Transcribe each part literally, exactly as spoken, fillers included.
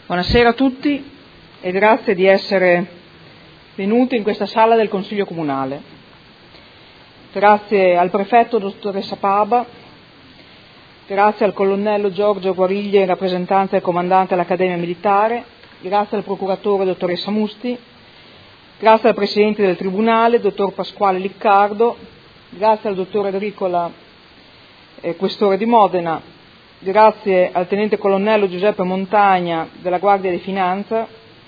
Buonasera a tutti e grazie di essere venuti in questa sala del Consiglio Comunale. Grazie al prefetto dottoressa Paba, grazie al colonnello Giorgio Guariglia in rappresentanza del comandante dell'Accademia Militare, grazie al procuratore dottoressa Musti, grazie al presidente del Tribunale, dottor Pasquale Liccardo, grazie al dottor Enricola, eh, questore di Modena, grazie al tenente colonnello Giuseppe Montagna della Guardia di Finanza,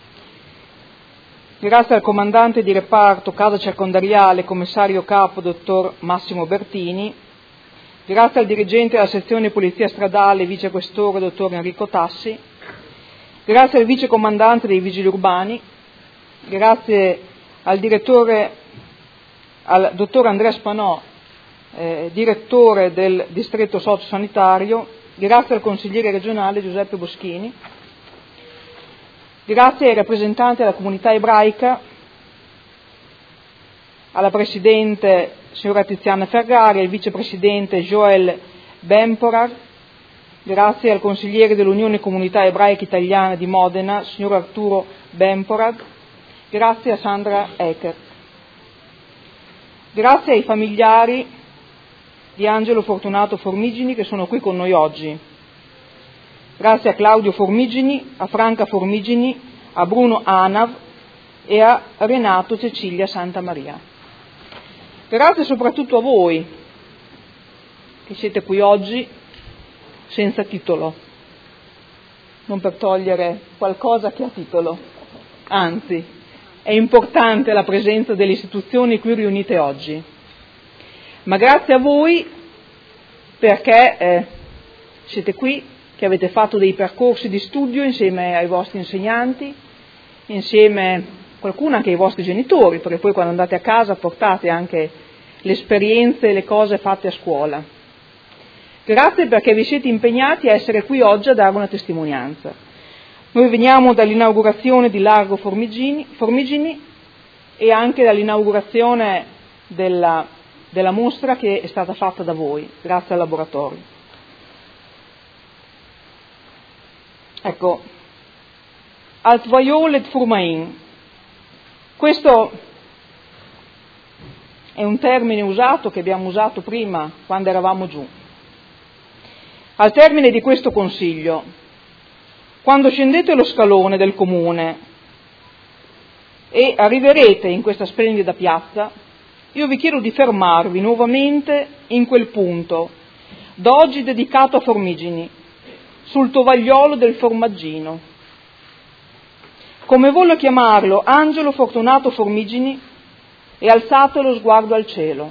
grazie al comandante di reparto Casa Circondariale, commissario capo dottor Massimo Bertini, grazie al dirigente della sezione Polizia Stradale, vicequestore dottor Enrico Tassi, grazie al vicecomandante dei Vigili Urbani, grazie al direttore, al dottor Andrea Spanò, eh, direttore del distretto sociosanitario, grazie al consigliere regionale Giuseppe Boschini, grazie ai rappresentanti della comunità ebraica, alla presidente signora Tiziana Ferrari, al vicepresidente Joel Bemporar, grazie al consigliere dell'Unione Comunità Ebraica Italiana di Modena, signor Arturo Bemporar, grazie a Sandra Eckert, grazie ai familiari di Angelo Fortunato Formigini che sono qui con noi oggi. Grazie a Claudio Formigini, a Franca Formigini, a Bruno Anav e a Renato Cecilia Santamaria. Grazie soprattutto a voi che siete qui oggi senza titolo, non per togliere qualcosa che ha titolo, anzi è importante la presenza delle istituzioni qui riunite oggi. Ma grazie a voi perché eh, siete qui, che avete fatto dei percorsi di studio insieme ai vostri insegnanti, insieme a qualcuno anche ai vostri genitori, perché poi quando andate a casa portate anche le esperienze e le cose fatte a scuola. Grazie perché vi siete impegnati a essere qui oggi a dare una testimonianza. Noi veniamo dall'inaugurazione di Largo Formigini, Formigini e anche dall'inaugurazione della della mostra che è stata fatta da voi, grazie al laboratorio. Ecco, Alt Violet Furmain, questo è un termine usato che abbiamo usato prima quando eravamo giù. Al termine di questo consiglio, quando scendete lo scalone del comune e arriverete in questa splendida piazza, io vi chiedo di fermarvi nuovamente in quel punto, da oggi dedicato a Formigini, sul tovagliolo del formaggino. Come voglio chiamarlo, Angelo Fortunato Formigini, e alzate lo sguardo al cielo.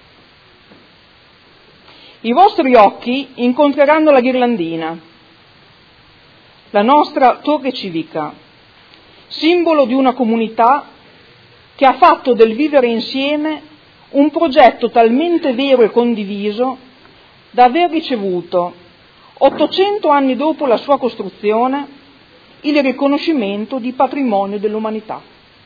I vostri occhi incontreranno la ghirlandina, la nostra torre civica, simbolo di una comunità che ha fatto del vivere insieme un progetto talmente vero e condiviso da aver ricevuto, ottocento anni dopo la sua costruzione, il riconoscimento di patrimonio dell'umanità.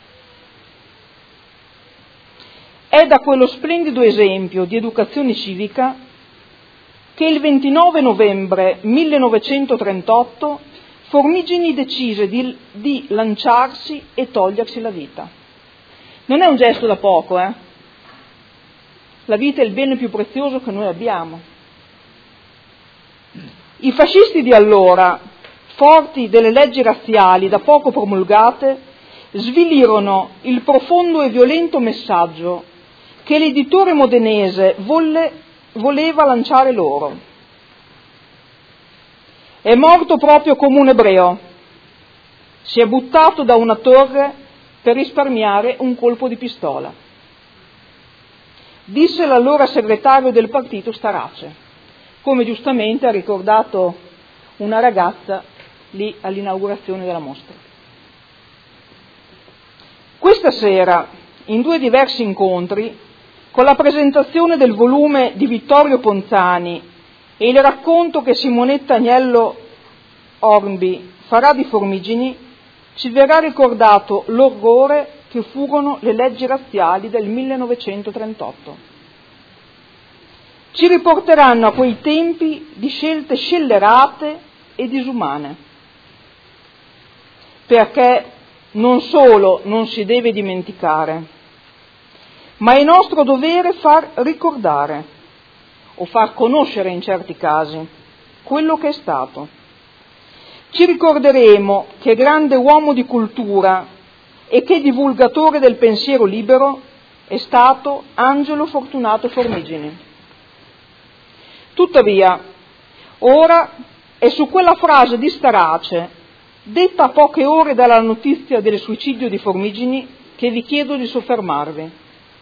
È da quello splendido esempio di educazione civica che il ventinove novembre millenovecentotrentotto Formigini decise di, di lanciarsi e togliersi la vita. Non è un gesto da poco, eh? La vita è il bene più prezioso che noi abbiamo. I fascisti di allora, forti delle leggi razziali da poco promulgate, svilirono il profondo e violento messaggio che l'editore modenese volle, voleva lanciare loro. È morto proprio come un ebreo, si è buttato da una torre per risparmiare un colpo di pistola, disse l'allora segretario del partito Starace, come giustamente ha ricordato una ragazza lì all'inaugurazione della mostra. Questa sera, in due diversi incontri, con la presentazione del volume di Vittorio Ponzani e il racconto che Simonetta Agnello Ormbi farà di Formigini, ci verrà ricordato l'orrore che furono le leggi razziali del millenovecentotrentotto. Ci riporteranno a quei tempi di scelte scellerate e disumane. perché non solo non si deve dimenticare, ma è nostro dovere far ricordare o far conoscere in certi casi quello che è stato. Ci ricorderemo che grande uomo di cultura e che divulgatore del pensiero libero è stato Angelo Fortunato Formigini. Tuttavia, ora è su quella frase di Starace, detta a poche ore dalla notizia del suicidio di Formigini, che vi chiedo di soffermarvi.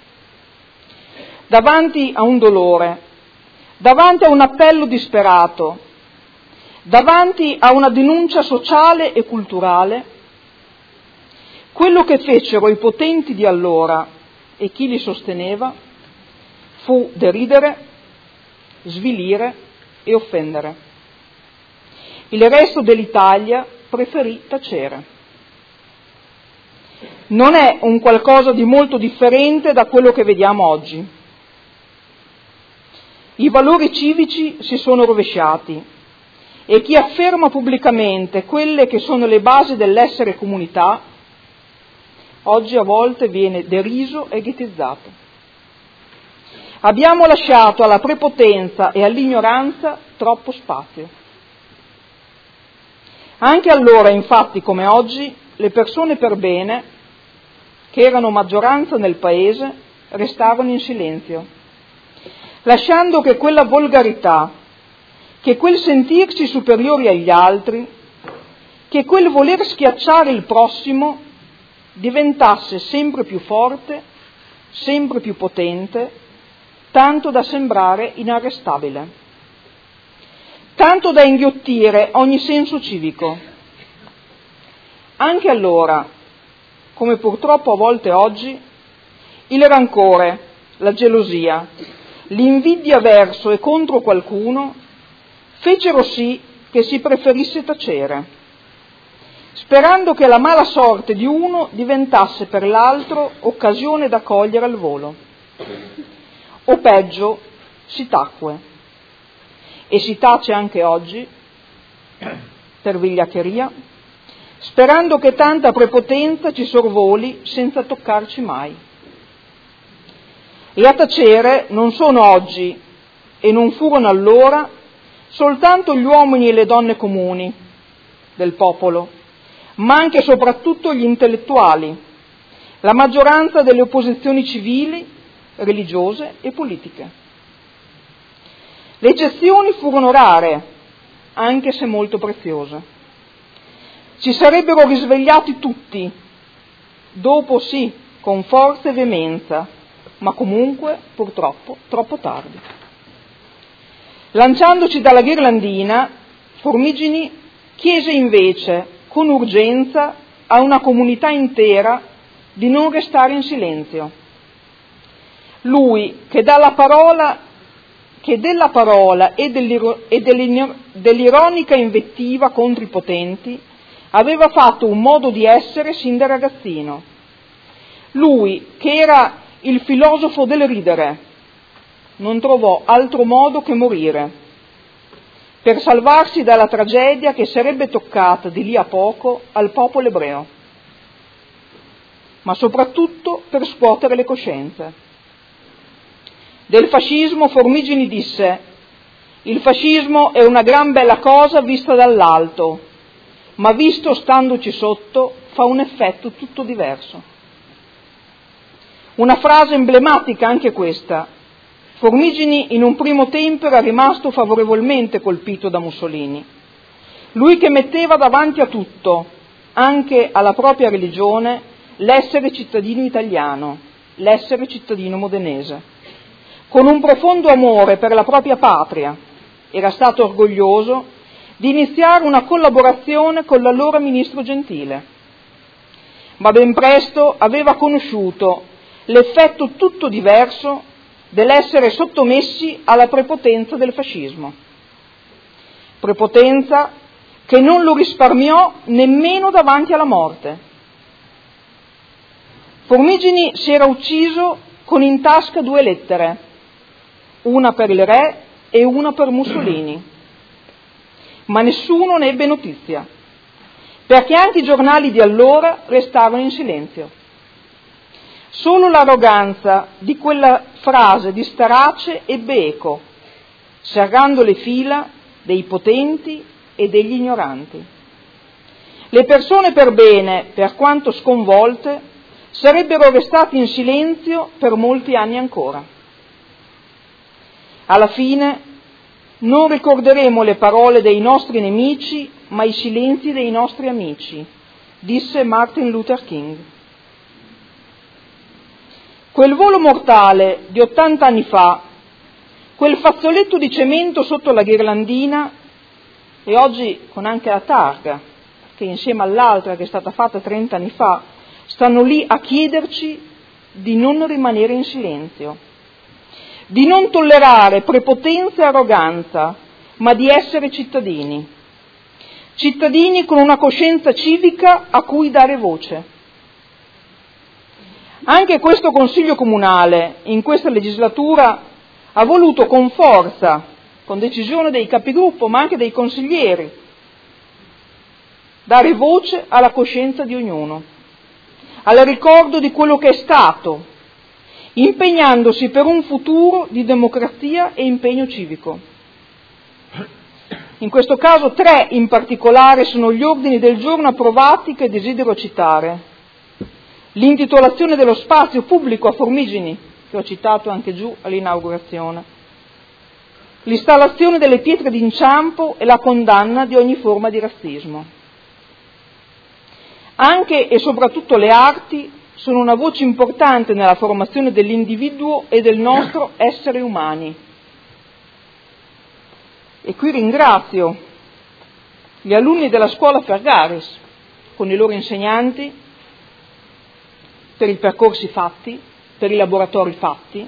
Davanti a un dolore, davanti a un appello disperato, davanti a una denuncia sociale e culturale, quello che fecero i potenti di allora e chi li sosteneva fu deridere, svilire e offendere. Il resto dell'Italia preferì tacere. Non è un qualcosa di molto differente da quello che vediamo oggi. I valori civici si sono rovesciati e chi afferma pubblicamente quelle che sono le basi dell'essere comunità, oggi a volte viene deriso e ghettizzato. Abbiamo lasciato alla prepotenza e all'ignoranza troppo spazio. Anche allora, infatti, come oggi, le persone per bene, che erano maggioranza nel paese, restarono in silenzio, lasciando che quella volgarità, che quel sentirsi superiori agli altri, che quel voler schiacciare il prossimo diventasse sempre più forte, sempre più potente, tanto da sembrare inarrestabile, tanto da inghiottire ogni senso civico. Anche allora, come purtroppo a volte oggi, il rancore, la gelosia, l'invidia verso e contro qualcuno fecero sì che si preferisse tacere, sperando che la mala sorte di uno diventasse per l'altro occasione da cogliere al volo. O peggio, si tacque. E si tace anche oggi, per vigliaccheria, sperando che tanta prepotenza ci sorvoli senza toccarci mai. E a tacere non sono oggi, e non furono allora, soltanto gli uomini e le donne comuni del popolo, ma anche e soprattutto gli intellettuali, la maggioranza delle opposizioni civili, religiose e politiche. Le eccezioni furono rare, anche se molto preziose. Si sarebbero risvegliati tutti, dopo sì, con forza e veemenza, ma comunque, purtroppo, troppo tardi. Lanciandoci dalla ghirlandina, Formigini chiese invece, con urgenza, a una comunità intera di non restare in silenzio. Lui, che dalla parola, che della parola e, e dell'ironica invettiva contro i potenti aveva fatto un modo di essere sin da ragazzino. Lui, che era il filosofo del ridere, non trovò altro modo che morire, per salvarsi dalla tragedia che sarebbe toccata di lì a poco al popolo ebreo, ma soprattutto per scuotere le coscienze. Del fascismo Formigini disse: il fascismo è una gran bella cosa vista dall'alto, ma visto standoci sotto fa un effetto tutto diverso. Una frase emblematica anche questa. Formigini in un primo tempo era rimasto favorevolmente colpito da Mussolini. Lui che metteva davanti a tutto, anche alla propria religione, l'essere cittadino italiano, l'essere cittadino modenese. Con un profondo amore per la propria patria, era stato orgoglioso di iniziare una collaborazione con l'allora ministro Gentile, ma ben presto aveva conosciuto l'effetto tutto diverso dell'essere sottomessi alla prepotenza del fascismo. Prepotenza che non lo risparmiò nemmeno davanti alla morte. Formigini si era ucciso con in tasca due lettere, una per il re e una per Mussolini, ma nessuno ne ebbe notizia, perché anche i giornali di allora restarono in silenzio. Solo l'arroganza di quella frase di Starace ebbe eco, serrando le fila dei potenti e degli ignoranti. Le persone per bene, per quanto sconvolte, sarebbero restate in silenzio per molti anni ancora. Alla fine non ricorderemo le parole dei nostri nemici, ma i silenzi dei nostri amici, disse Martin Luther King. Quel volo mortale di ottanta anni fa, quel fazzoletto di cemento sotto la ghirlandina, e oggi con anche la targa, che insieme all'altra che è stata fatta trenta anni fa, stanno lì a chiederci di non rimanere in silenzio, di non tollerare prepotenza e arroganza, ma di essere cittadini, cittadini con una coscienza civica a cui dare voce. Anche questo Consiglio Comunale, in questa legislatura, ha voluto con forza, con decisione dei capigruppo, ma anche dei consiglieri, dare voce alla coscienza di ognuno, al ricordo di quello che è stato, impegnandosi per un futuro di democrazia e impegno civico. In questo caso tre in particolare sono gli ordini del giorno approvati che desidero citare. L'intitolazione dello spazio pubblico a Formigine, che ho citato anche giù all'inaugurazione, l'installazione delle pietre d'inciampo e la condanna di ogni forma di razzismo. Anche e soprattutto le arti sono una voce importante nella formazione dell'individuo e del nostro essere umani. E qui ringrazio gli alunni della scuola Ferraris, con i loro insegnanti, per i percorsi fatti, per i laboratori fatti,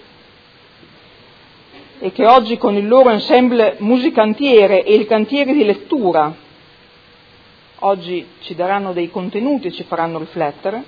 e che oggi con il loro ensemble musicantiere e il cantiere di lettura oggi ci daranno dei contenuti e ci faranno riflettere,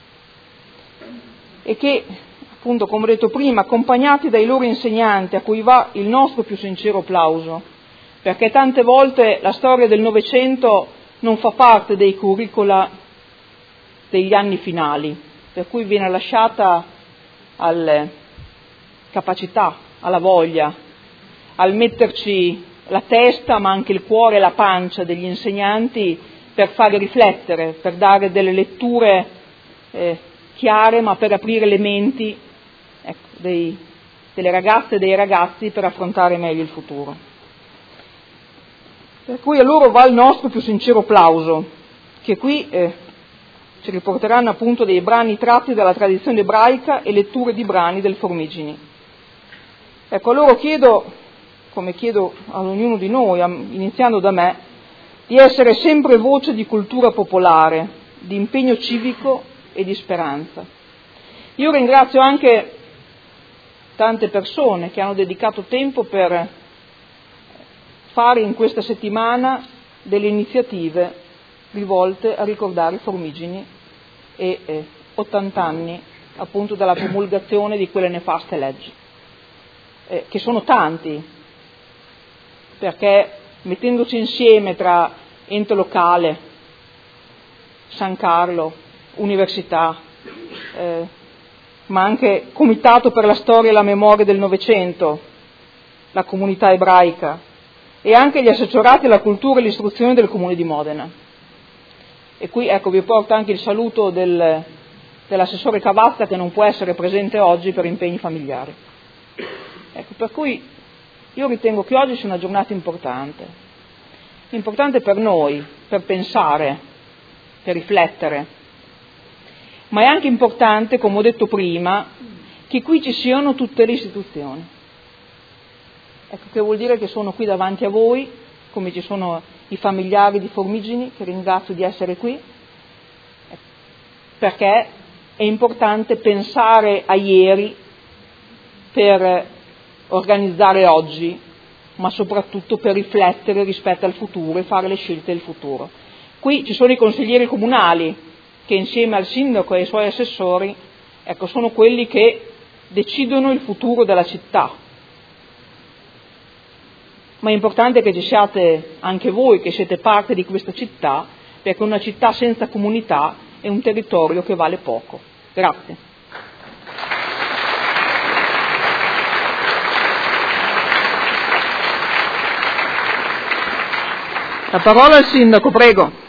e che, appunto, come ho detto prima, accompagnati dai loro insegnanti, a cui va il nostro più sincero plauso, perché tante volte la storia del Novecento non fa parte dei curricula degli anni finali, per cui viene lasciata alle capacità, alla voglia, al metterci la testa ma anche il cuore e la pancia degli insegnanti per fare riflettere, per dare delle letture eh, chiare, ma per aprire le menti ecco, dei, delle ragazze e dei ragazzi per affrontare meglio il futuro. Per cui a loro va il nostro più sincero plauso, che qui eh, ci riporteranno appunto dei brani tratti dalla tradizione ebraica e letture di brani del Formigine. Ecco, a loro chiedo, come chiedo ad ognuno di noi, iniziando da me, di essere sempre voce di cultura popolare, di impegno civico e di speranza. Io ringrazio anche tante persone che hanno dedicato tempo per fare in questa settimana delle iniziative rivolte a ricordare i Formigini e eh, ottanta anni appunto dalla promulgazione di quelle nefaste leggi, eh, che sono tanti, perché mettendoci insieme tra ente locale, San Carlo, università, eh, ma anche Comitato per la storia e la memoria del Novecento, la comunità ebraica e anche gli assessorati alla cultura e l'istruzione del Comune di Modena. E qui ecco vi porto anche il saluto del, dell'assessore Cavazza, che non può essere presente oggi per impegni familiari. Ecco, per cui io ritengo che oggi sia una giornata importante, importante per noi, per pensare, per riflettere, ma è anche importante, come ho detto prima, che qui ci siano tutte le istituzioni. Ecco, che vuol dire che sono qui davanti a voi, come ci sono i familiari di Formigine, che ringrazio di essere qui, perché è importante pensare a ieri per organizzare oggi, ma soprattutto per riflettere rispetto al futuro e fare le scelte del futuro. Qui ci sono i consiglieri comunali che insieme al sindaco e ai suoi assessori, ecco, sono quelli che decidono il futuro della città. Ma è importante che ci siate anche voi, che siete parte di questa città, perché una città senza comunità è un territorio che vale poco. Grazie. La parola al Sindaco, prego.